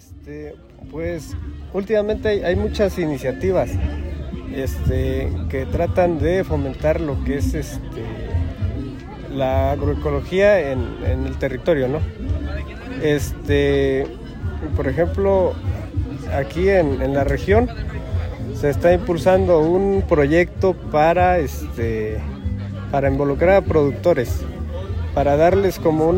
Pues últimamente hay muchas iniciativas que tratan de fomentar lo que es la agroecología en el territorio, ¿no? Por ejemplo, aquí en la región se está impulsando un proyecto para involucrar a productores, para darles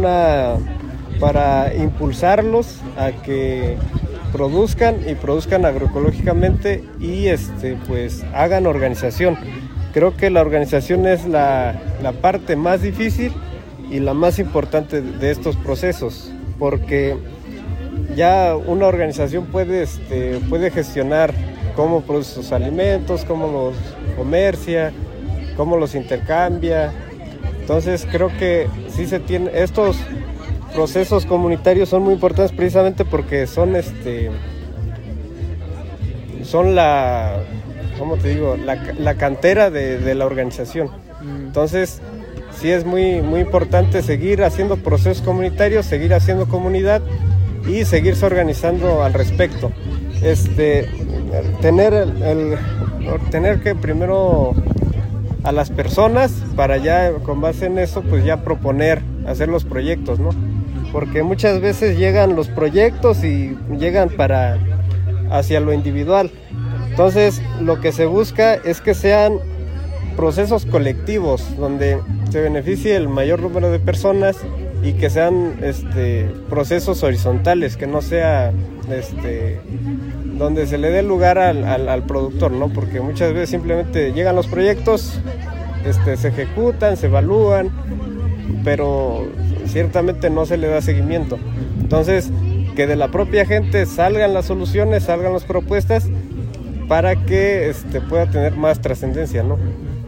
para impulsarlos a que produzcan agroecológicamente y pues hagan organización. Creo que la organización es la parte más difícil y la más importante de estos procesos, porque ya una organización puede gestionar cómo produce sus alimentos, cómo los comercia, cómo los intercambia. Entonces creo que sí estos procesos comunitarios son muy importantes precisamente porque son la cantera de la organización. Entonces sí es muy, muy importante seguir haciendo procesos comunitarios, seguir haciendo comunidad y seguirse organizando al respecto. Tener que primero a las personas para ya con base en eso pues ya proponer, hacer los proyectos, ¿no? Porque muchas veces llegan los proyectos y llegan hacia lo individual. Entonces lo que se busca es que sean procesos colectivos donde se beneficie el mayor número de personas y que sean procesos horizontales, que no sea donde se le dé lugar al productor, ¿no? Porque muchas veces simplemente llegan los proyectos, se ejecutan, se evalúan, pero ciertamente no se le da seguimiento. Entonces, que de la propia gente salgan las soluciones, salgan las propuestas para que pueda tener más trascendencia, ¿no?